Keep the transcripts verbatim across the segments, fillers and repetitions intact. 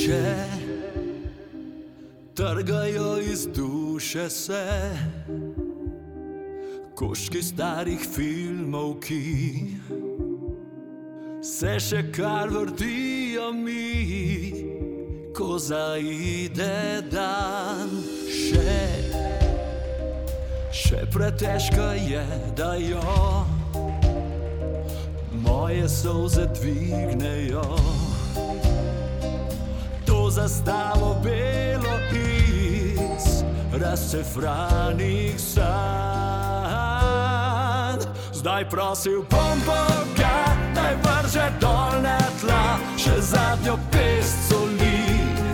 Še trgajo iz duše se koščki starih filmov, ki se še kar vrtijo mi, ko zaide dan. Še, še pretežka je, da jo moje solze dvignejo. To zastavo belo iz razcefranih sanj. Zdaj prosil bom Boga, naj vrže dol na tla še zadnjo pest soli.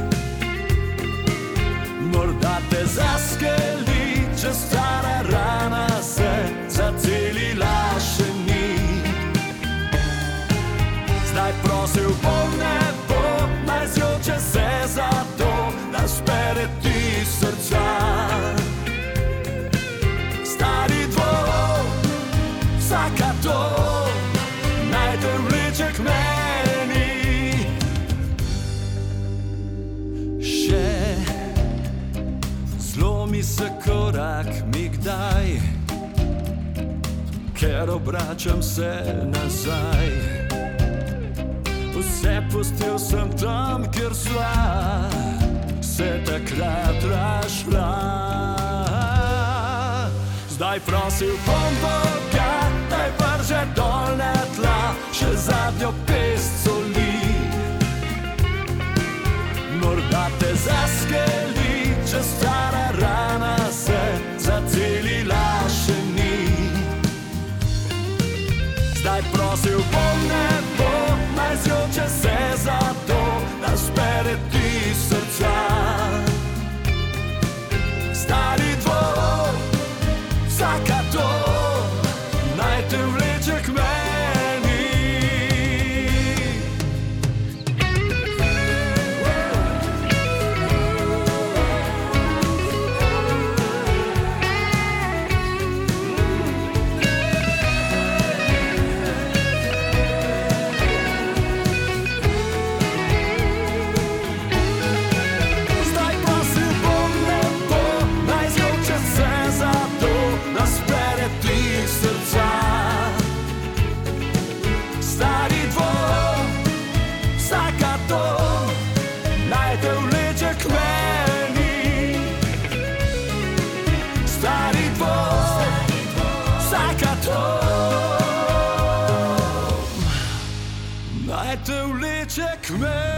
Morda te zaskeli, če stara rana se zacelila še ni. Zdaj prosil bom nebo, naj zjoče se za to, da spere ti srca. Stari dvor, vsaka to, naj te vleče k meni. Še zlomi se korak mi kdaj, ker obračam se nazaj. Vse pustil sem tam, kjer sva se takrat razšla. Zdaj prosil bom Boga, naj vrže dol na tla še zadnjo pest soli. Morda te zaskeli, če stara rana se zacelila še ni. Zdaj prosil bom nebo, naj zjoče se za to, da spere ti srca. Stari dvor, vsaka to, naj te vleče k meni. Naj te vleče k meni.